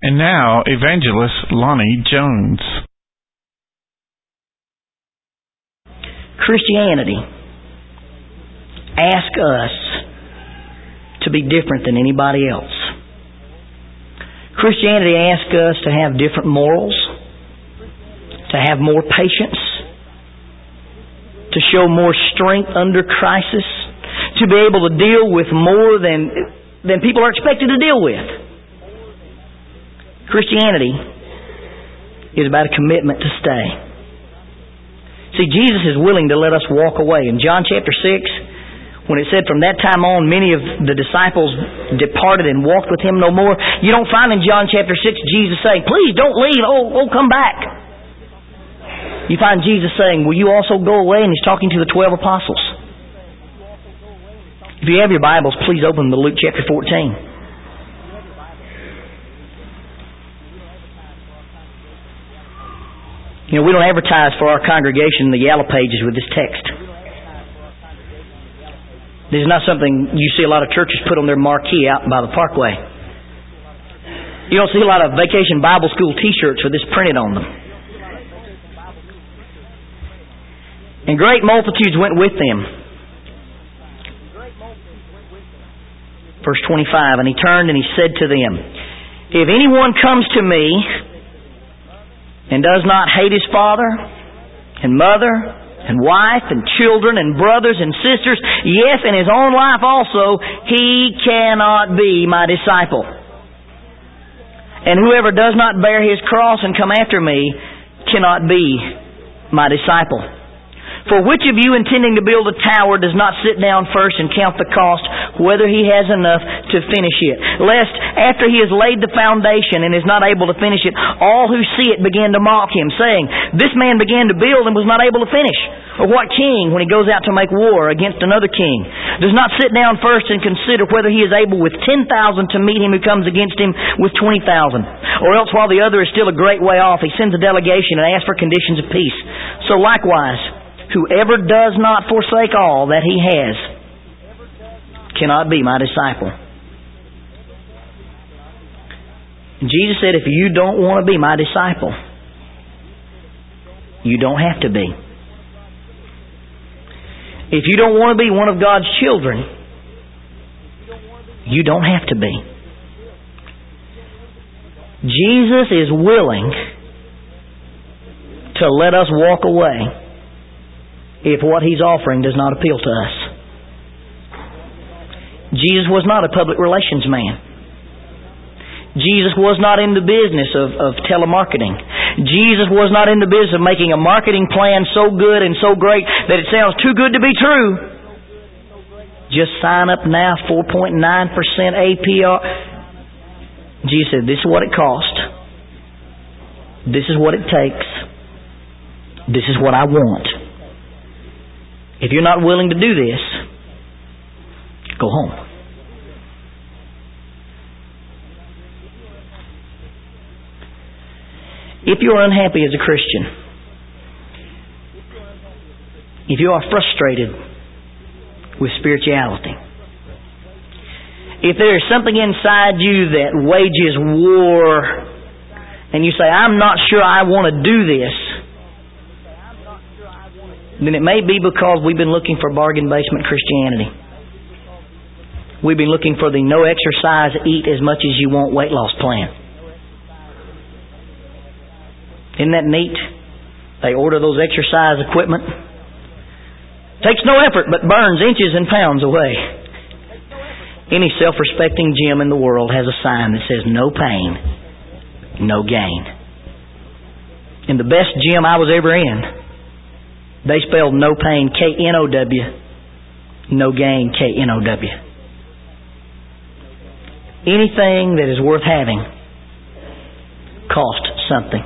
And now, Evangelist Lonnie Jones. Christianity asks us to be different than anybody else. Christianity asks us to have different morals, to have more patience, to show more strength under crisis, to be able to deal with more than people are expected to deal with. Christianity is about a commitment to stay. See, Jesus is willing to let us walk away. In John chapter 6, when it said from that time on many of the disciples departed and walked with Him no more, you don't find in John chapter 6 Jesus saying, please don't leave, come back. You find Jesus saying, will you also go away? And He's talking to the 12 apostles. If you have your Bibles, please open to Luke chapter 14. You know, we don't advertise for our congregation in the yellow pages with this text. This is not something you see a lot of churches put on their marquee out by the parkway. You don't see a lot of Vacation Bible School t-shirts with this printed on them. And great multitudes went with them. Verse 25, and He turned and He said to them, if anyone comes to me and does not hate his father and mother and wife and children and brothers and sisters, yes, and his own life also, he cannot be my disciple. And whoever does not bear his cross and come after me cannot be my disciple. For which of you intending to build a tower does not sit down first and count the cost, whether he has enough to finish it? Lest after he has laid the foundation and is not able to finish it, all who see it begin to mock him, saying, this man began to build and was not able to finish. Or what king, when he goes out to make war against another king, does not sit down first and consider whether he is able with 10,000 to meet him who comes against him with 20,000? Or else while the other is still a great way off, he sends a delegation and asks for conditions of peace. So likewise, whoever does not forsake all that he has cannot be my disciple. And Jesus said, if you don't want to be my disciple, you don't have to be. If you don't want to be one of God's children, you don't have to be. Jesus is willing to let us walk away if what He's offering does not appeal to us. Jesus was not a public relations man. Jesus was not in the business of telemarketing. Jesus was not in the business of making a marketing plan so good and so great that it sounds too good to be true. Just sign up now, 4.9% APR. Jesus said, this is what it costs. This is what it takes. This is what I want. If you're not willing to do this, go home. If you're unhappy as a Christian, if you are frustrated with spirituality, if there is something inside you that wages war, and you say, I'm not sure I want to do this, then it may be because we've been looking for bargain basement Christianity. We've been looking for the no exercise, eat as much as you want weight loss plan. Isn't that neat? They order those exercise equipment. Takes no effort but burns inches and pounds away. Any self-respecting gym in the world has a sign that says no pain, no gain. In the best gym I was ever in, they spelled no pain, K-N-O-W, no gain, K-N-O-W. Anything that is worth having costs something.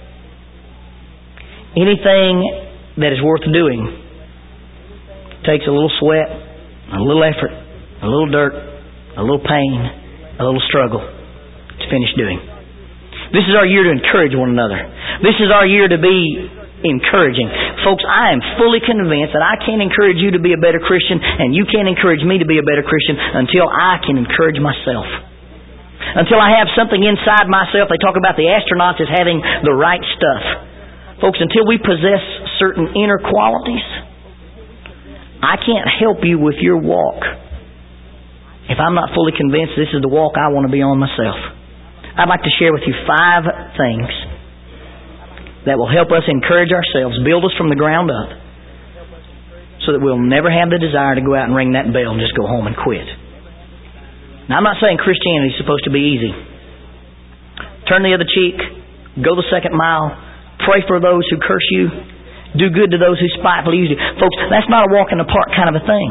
Anything that is worth doing takes a little sweat, a little effort, a little dirt, a little pain, a little struggle to finish doing. This is our year to encourage one another. This is our year to be encouraging. Folks, I am fully convinced that I can't encourage you to be a better Christian, and you can't encourage me to be a better Christian until I can encourage myself. Until I have something inside myself. They talk about the astronauts as having the right stuff. Folks, until we possess certain inner qualities, I can't help you with your walk if I'm not fully convinced this is the walk I want to be on myself. I'd like to share with you 5 things that will help us encourage ourselves, build us from the ground up, so that we'll never have the desire to go out and ring that bell and just go home and quit. Now, I'm not saying Christianity is supposed to be easy. Turn the other cheek, go the second mile, pray for those who curse you, do good to those who spitefully use you. Folks, that's not a walk in the park kind of a thing.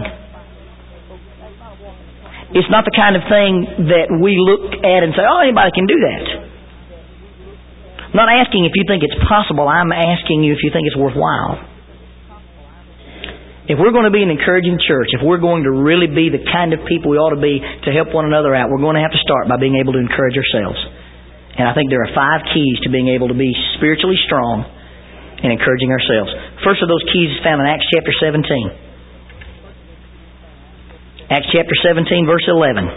It's not the kind of thing that we look at and say, oh, anybody can do that. I'm not asking if you think it's possible. I'm asking you if you think it's worthwhile. If we're going to be an encouraging church, if we're going to really be the kind of people we ought to be to help one another out, we're going to have to start by being able to encourage ourselves. And I think there are 5 keys to being able to be spiritually strong and encouraging ourselves. First of those keys is found in Acts chapter 17. Acts chapter 17, verse 11.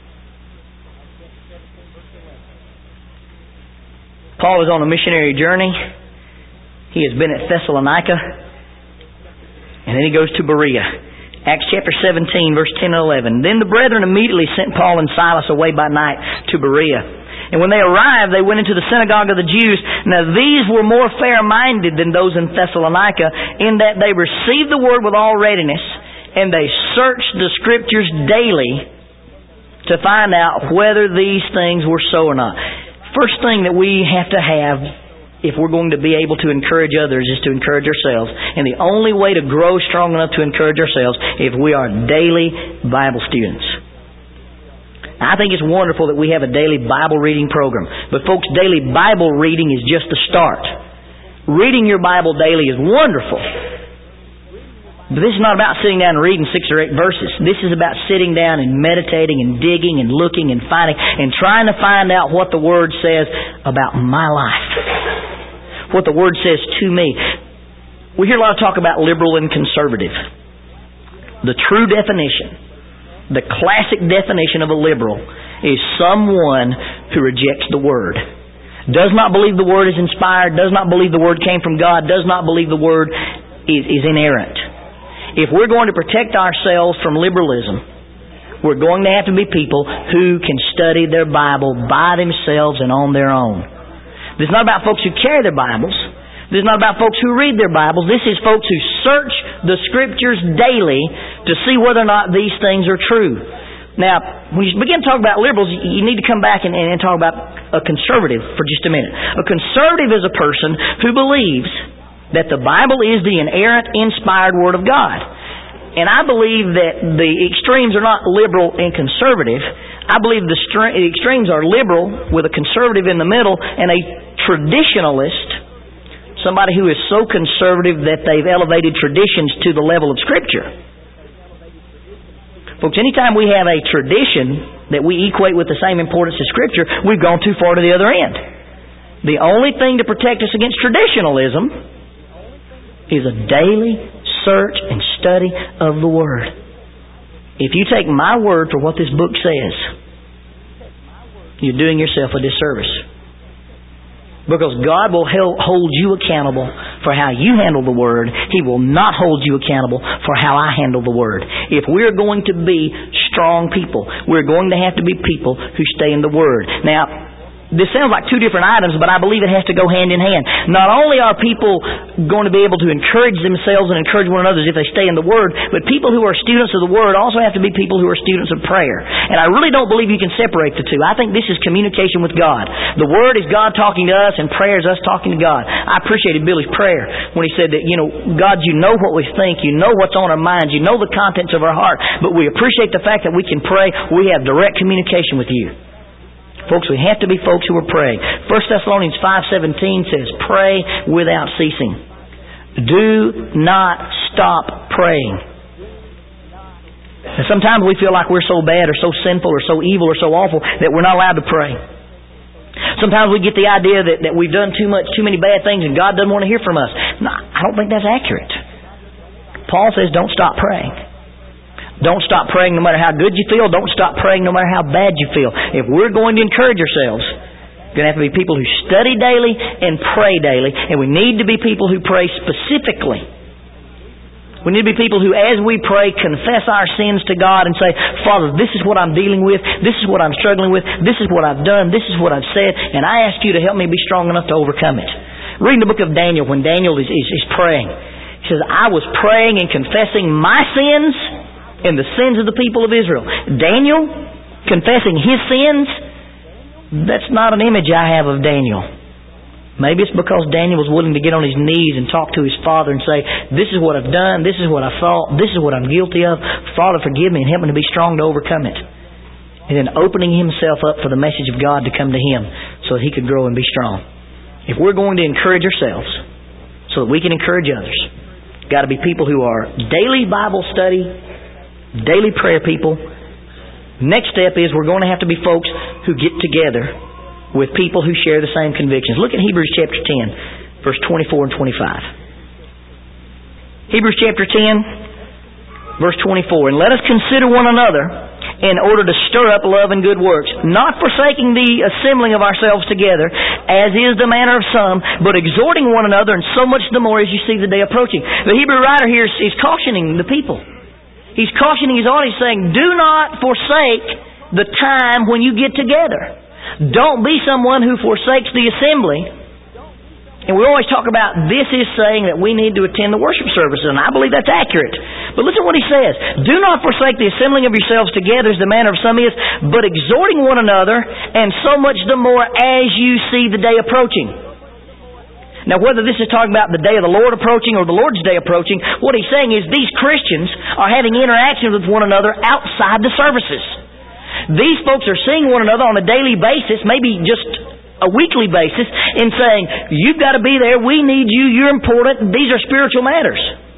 Paul is on a missionary journey. He has been at Thessalonica. And then he goes to Berea. Acts chapter 17, verse 10 and 11. Then the brethren immediately sent Paul and Silas away by night to Berea. And when they arrived, they went into the synagogue of the Jews. Now these were more fair-minded than those in Thessalonica, in that they received the word with all readiness, and they searched the Scriptures daily to find out whether these things were so or not. First thing that we have to have if we're going to be able to encourage others is to encourage ourselves. And the only way to grow strong enough to encourage ourselves is if we are daily Bible students. I think it's wonderful that we have a daily Bible reading program. But folks, daily Bible reading is just the start. Reading your Bible daily is wonderful. But this is not about sitting down and reading 6 or 8 verses. This is about sitting down and meditating and digging and looking and finding and trying to find out what the Word says about my life. What the Word says to me. We hear a lot of talk about liberal and conservative. The true definition, the classic definition of a liberal, is someone who rejects the Word. Does not believe the Word is inspired, does not believe the Word came from God, does not believe the Word is inerrant. If we're going to protect ourselves from liberalism, we're going to have to be people who can study their Bible by themselves and on their own. This is not about folks who carry their Bibles. This is not about folks who read their Bibles. This is folks who search the Scriptures daily to see whether or not these things are true. Now, when you begin to talk about liberals, you need to come back and talk about a conservative for just a minute. A conservative is a person who believes that the Bible is the inerrant, inspired Word of God. And I believe that the extremes are not liberal and conservative. I believe the extremes are liberal with a conservative in the middle and a traditionalist, somebody who is so conservative that they've elevated traditions to the level of Scripture. Folks, anytime we have a tradition that we equate with the same importance as Scripture, we've gone too far to the other end. The only thing to protect us against traditionalism is a daily search and study of the Word. If you take my word for what this book says, you're doing yourself a disservice. Because God will hold you accountable for how you handle the Word. He will not hold you accountable for how I handle the Word. If we're going to be strong people, we're going to have to be people who stay in the Word. Now, this sounds like 2 different items, but I believe it has to go hand in hand. Not only are people going to be able to encourage themselves and encourage one another if they stay in the Word, but people who are students of the Word also have to be people who are students of prayer. And I really don't believe you can separate the two. I think this is communication with God. The Word is God talking to us, and prayer is us talking to God. I appreciated Billy's prayer when he said that, God, you know what we think, you know what's on our minds, you know the contents of our heart, but we appreciate the fact that we can pray. We have direct communication with you. Folks, we have to be folks who are praying. 1 Thessalonians 5:17 says, pray without ceasing. Do not stop praying. And sometimes we feel like we're so bad or so sinful or so evil or so awful that we're not allowed to pray. Sometimes we get the idea that we've done too many bad things and God doesn't want to hear from us. No, I don't think that's accurate. Paul says don't stop praying. Don't stop praying no matter how good you feel. Don't stop praying no matter how bad you feel. If we're going to encourage ourselves, we're going to have to be people who study daily and pray daily. And we need to be people who pray specifically. We need to be people who, as we pray, confess our sins to God and say, Father, this is what I'm dealing with. This is what I'm struggling with. This is what I've done. This is what I've said. And I ask you to help me be strong enough to overcome it. Reading the book of Daniel, when Daniel is praying, he says, I was praying and confessing my sins and the sins of the people of Israel. Daniel, confessing his sins, that's not an image I have of Daniel. Maybe it's because Daniel was willing to get on his knees and talk to his father and say, this is what I've done, this is what I thought, this is what I'm guilty of. Father, forgive me and help me to be strong to overcome it. And then opening himself up for the message of God to come to him so that he could grow and be strong. If we're going to encourage ourselves so that we can encourage others, got to be people who are daily Bible study, daily prayer people. Next step is we're going to have to be folks who get together with people who share the same convictions. Look at Hebrews chapter 10, verse 24 and 25. Hebrews chapter 10, verse 24. And let us consider one another in order to stir up love and good works, not forsaking the assembling of ourselves together, as is the manner of some, but exhorting one another, and so much the more as you see the day approaching. The Hebrew writer here is cautioning the people. He's cautioning his audience, saying, do not forsake the time when you get together. Don't be someone who forsakes the assembly. And we always talk about this is saying that we need to attend the worship services, and I believe that's accurate. But listen to what he says. Do not forsake the assembling of yourselves together as the manner of some is, but exhorting one another, and so much the more as you see the day approaching. Now, whether this is talking about the day of the Lord approaching or the Lord's day approaching, what he's saying is these Christians are having interactions with one another outside the services. These folks are seeing one another on a daily basis, maybe just a weekly basis, and saying, you've got to be there, we need you, you're important, these are spiritual matters.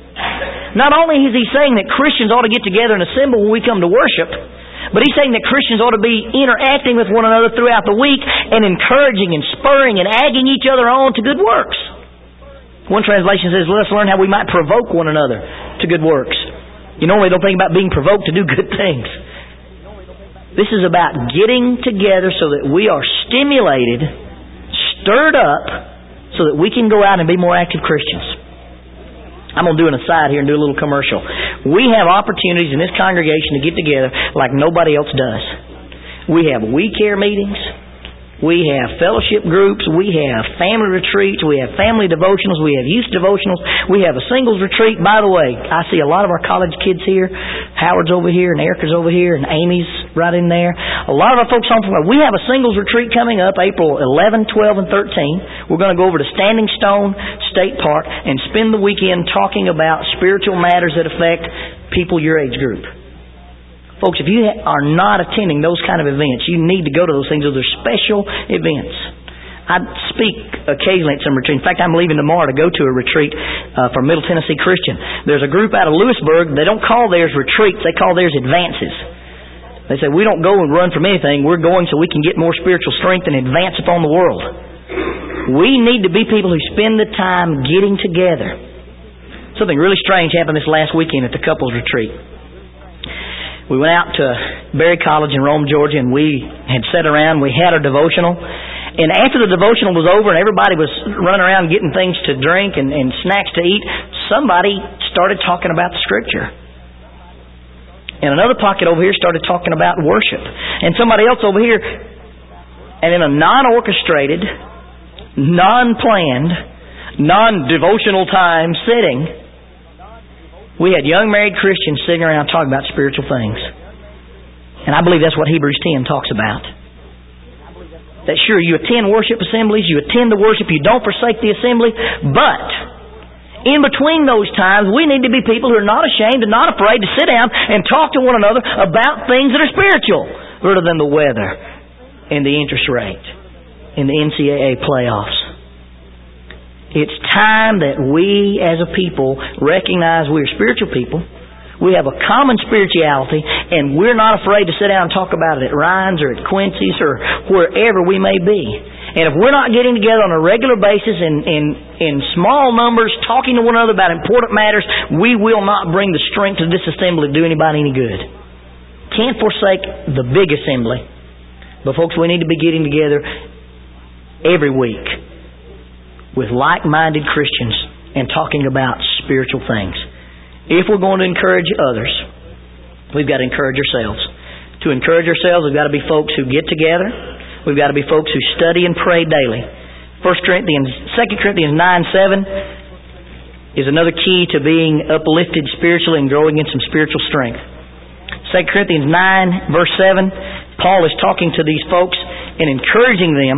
Not only is he saying that Christians ought to get together and assemble when we come to worship, but he's saying that Christians ought to be interacting with one another throughout the week and encouraging and spurring and egging each other on to good works. One translation says, let us learn how we might provoke one another to good works. You normally don't think about being provoked to do good things. This is about getting together so that we are stimulated, stirred up, so that we can go out and be more active Christians. I'm going to do an aside here and do a little commercial. We have opportunities in this congregation to get together like nobody else does. We have we care meetings. We have fellowship groups. We have family retreats. We have family devotionals. We have youth devotionals. We have a singles retreat. By the way, I see a lot of our college kids here. Howard's over here and Erica's over here and Amy's right in there. A lot of our folks home from we have a singles retreat coming up April 11, 12, and 13. We're going to go over to Standing Stone State Park and spend the weekend talking about spiritual matters that affect people your age group. Folks, if you are not attending those kind of events, you need to go to those things. Those are special events. I speak occasionally at some retreat. In fact, I'm leaving tomorrow to go to a retreat for Middle Tennessee Christian. There's a group out of Lewisburg. They don't call theirs retreats. They call theirs advances. They say, we don't go and run from anything. We're going so we can get more spiritual strength and advance upon the world. We need to be people who spend the time getting together. Something really strange happened this last weekend at the couples retreat. We went out to Berry College in Rome, Georgia, and we had sat around. We had our devotional. And after the devotional was over and everybody was running around getting things to drink and snacks to eat, somebody started talking about the Scripture. And another pocket over here started talking about worship. And somebody else over here, and in a non-orchestrated, non-planned, non-devotional time setting, we had young married Christians sitting around talking about spiritual things. And I believe that's what Hebrews 10 talks about. That sure, you attend worship assemblies, you attend the worship, you don't forsake the assembly, but in between those times, we need to be people who are not ashamed and not afraid to sit down and talk to one another about things that are spiritual, rather than the weather and the interest rate and the NCAA playoffs. It's time that we as a people recognize we're spiritual people. We have a common spirituality, and we're not afraid to sit down and talk about it at Ryan's or at Quincy's or wherever we may be. And if we're not getting together on a regular basis in small numbers, talking to one another about important matters, we will not bring the strength of this assembly to do anybody any good. Can't forsake the big assembly. But folks, we need to be getting together every week with like-minded Christians and talking about spiritual things. If we're going to encourage others, we've got to encourage ourselves. To encourage ourselves, we've got to be folks who get together. We've got to be folks who study and pray daily. 2 Corinthians 9:7 is another key to being uplifted spiritually and growing in some spiritual strength. 2 Corinthians 9, verse 7, Paul is talking to these folks and encouraging them.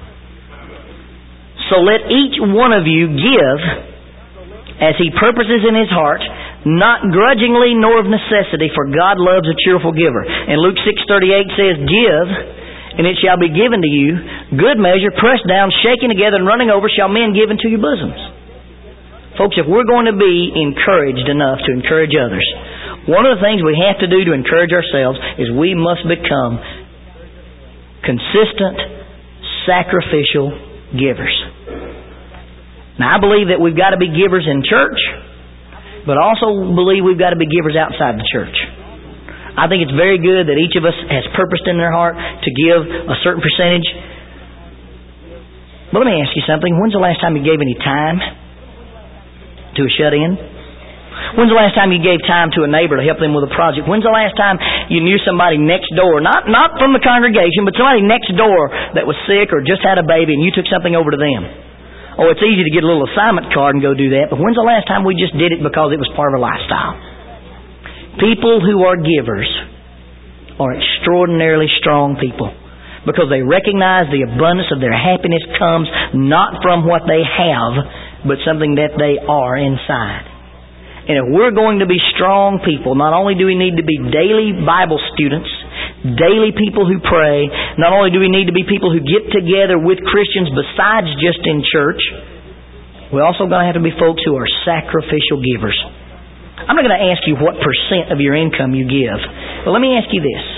So let each one of you give as he purposes in his heart, not grudgingly nor of necessity, for God loves a cheerful giver. And Luke 6:38 says, give, and it shall be given to you, good measure, pressed down, shaken together, and running over, shall men give into your bosoms. Folks, if we're going to be encouraged enough to encourage others, one of the things we have to do to encourage ourselves is we must become consistent, sacrificial givers. Now, I believe that we've got to be givers in church, but I also believe we've got to be givers outside the church. I think it's very good that each of us has purposed in their heart to give a certain percentage. But let me ask you something. When's the last time you gave any time to a shut-in? When's the last time you gave time to a neighbor to help them with a project? When's the last time you knew somebody next door, not from the congregation, but somebody next door that was sick or just had a baby and you took something over to them? Oh, it's easy to get a little assignment card and go do that, but when's the last time we just did it because it was part of our lifestyle? People who are givers are extraordinarily strong people because they recognize the abundance of their happiness comes not from what they have, but something that they are inside. And if we're going to be strong people, not only do we need to be daily Bible students, daily people who pray, not only do we need to be people who get together with Christians besides just in church, we're also going to have to be folks who are sacrificial givers. I'm not going to ask you what percent of your income you give, but let me ask you this.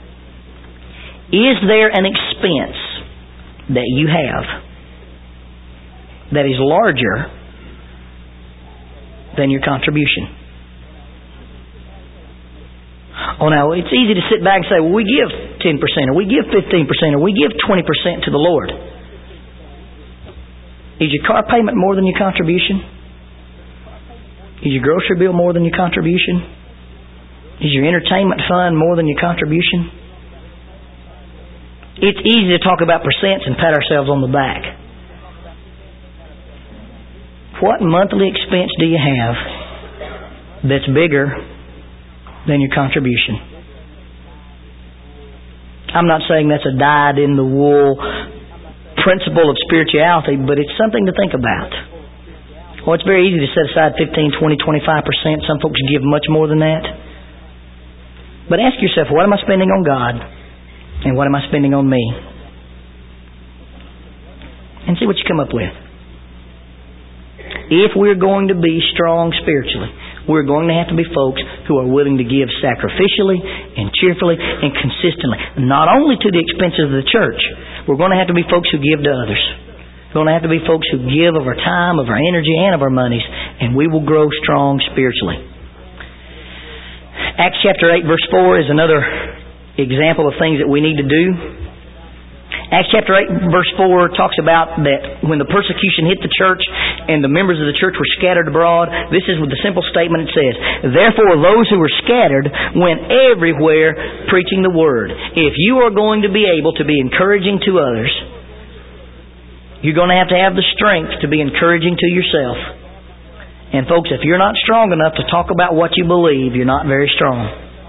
Is there an expense that you have that is larger than your contribution? Oh, now, it's easy to sit back and say, well, we give 10%, or we give 15%, or we give 20% to the Lord. Is your car payment more than your contribution? Is your grocery bill more than your contribution? Is your entertainment fund more than your contribution? It's easy to talk about percents and pat ourselves on the back. What monthly expense do you have that's bigger than your contribution? I'm not saying that's a dyed-in-the-wool principle of spirituality, but it's something to think about. Well, it's very easy to set aside 15, 20, 25%. Some folks give much more than that. But ask yourself, what am I spending on God? And what am I spending on me? And see what you come up with. If we're going to be strong spiritually, we're going to have to be folks who are willing to give sacrificially and cheerfully and consistently. Not only to the expenses of the church, we're going to have to be folks who give to others. We're going to have to be folks who give of our time, of our energy, and of our monies, and we will grow strong spiritually. Acts chapter 8, verse 4 is another example of things that we need to do. Acts chapter 8, verse 4 talks about that when the persecution hit the church and the members of the church were scattered abroad, this is with the simple statement it says, therefore those who were scattered went everywhere preaching the word. If you are going to be able to be encouraging to others, you're going to have the strength to be encouraging to yourself. And folks, if you're not strong enough to talk about what you believe, you're not very strong.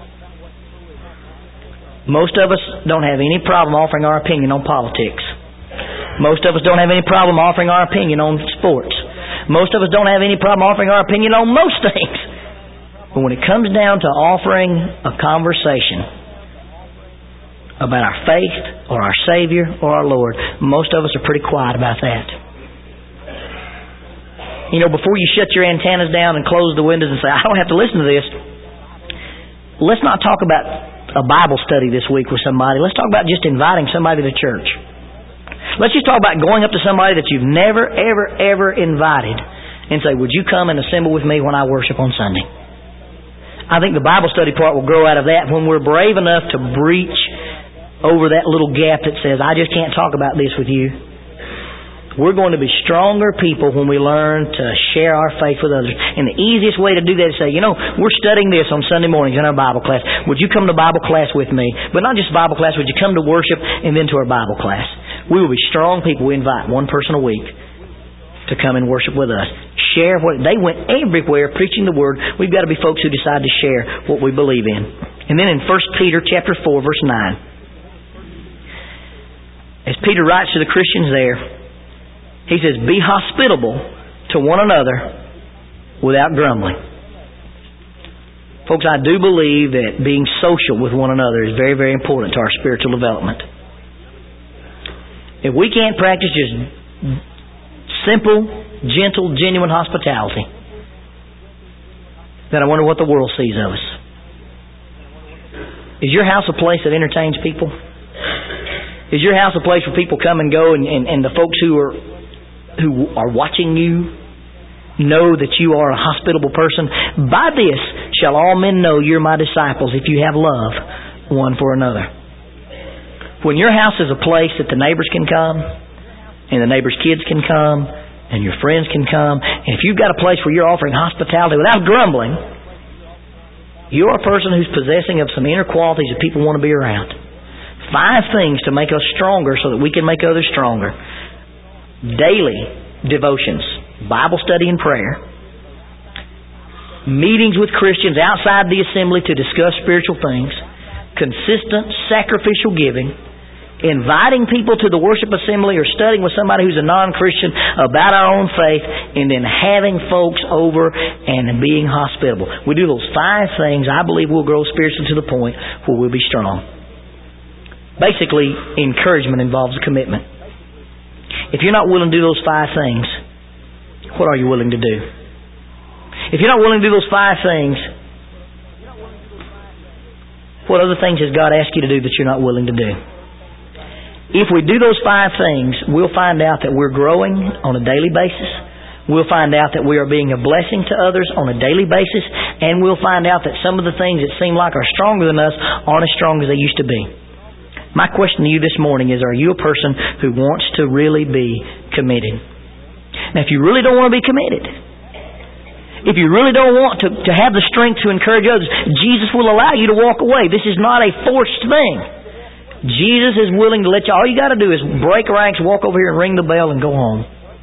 Most of us don't have any problem offering our opinion on politics. Most of us don't have any problem offering our opinion on sports. Most of us don't have any problem offering our opinion on most things. But when it comes down to offering a conversation about our faith or our Savior or our Lord, most of us are pretty quiet about that. You know, before you shut your antennas down and close the windows and say, I don't have to listen to this, let's not talk about a Bible study this week with somebody. Let's talk about just inviting somebody to church. Let's just talk about going up to somebody that you've never, ever, ever invited and say, would you come and assemble with me when I worship on Sunday? I think the Bible study part will grow out of that when we're brave enough to breach over that little gap that says, I just can't talk about this with you. We're going to be stronger people when we learn to share our faith with others. And the easiest way to do that is say, we're studying this on Sunday mornings in our Bible class. Would you come to Bible class with me? But not just Bible class, would you come to worship and then to our Bible class? We will be strong people. We invite one person a week to come and worship with us. Share what they went everywhere preaching the Word. We've got to be folks who decide to share what we believe in. And then in 1 Peter chapter 4, verse 9, as Peter writes to the Christians there, he says, be hospitable to one another without grumbling. Folks, I do believe that being social with one another is very, very important to our spiritual development. If we can't practice just simple, gentle, genuine hospitality, then I wonder what the world sees of us. Is your house a place that entertains people? Is your house a place where people come and go and the folks who are watching you know that you are a hospitable person? By this shall all men know you're my disciples, if you have love one for another. When your house is a place that the neighbors can come, and the neighbors' kids can come, and your friends can come, and if you've got a place where you're offering hospitality without grumbling, you're a person who's possessing of some inner qualities that people want to be around. 5 things to make us stronger so that we can make others stronger. Daily devotions, Bible study and prayer, meetings with Christians outside the assembly to discuss spiritual things, consistent sacrificial giving, inviting people to the worship assembly or studying with somebody who's a non-Christian about our own faith, and then having folks over and being hospitable. We do those 5 things, I believe we'll grow spiritually to the point where we'll be strong. Basically, encouragement involves a commitment. If you're not willing to do those 5 things, what are you willing to do? If you're not willing to do those 5 things, what other things has God asked you to do that you're not willing to do? If we do those 5 things, we'll find out that we're growing on a daily basis. We'll find out that we are being a blessing to others on a daily basis. And we'll find out that some of the things that seem like are stronger than us aren't as strong as they used to be. My question to you this morning is, are you a person who wants to really be committed? Now, if you really don't want to be committed, if you really don't want to have the strength to encourage others, Jesus will allow you to walk away. This is not a forced thing. Jesus is willing to let you. All you got to do is break ranks, walk over here and ring the bell and go home.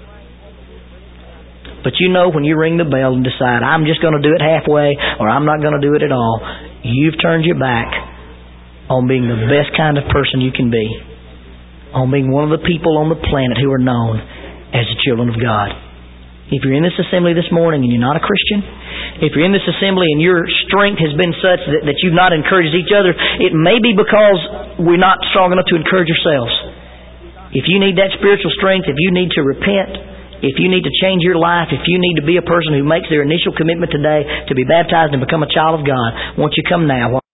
But when you ring the bell and decide, I'm just going to do it halfway or I'm not going to do it at all, you've turned your back on being the best kind of person you can be, on being one of the people on the planet who are known as the children of God. If you're in this assembly this morning and you're not a Christian, if you're in this assembly and your strength has been such that you've not encouraged each other, it may be because we're not strong enough to encourage ourselves. If you need that spiritual strength, if you need to repent, if you need to change your life, if you need to be a person who makes their initial commitment today to be baptized and become a child of God, won't you come now?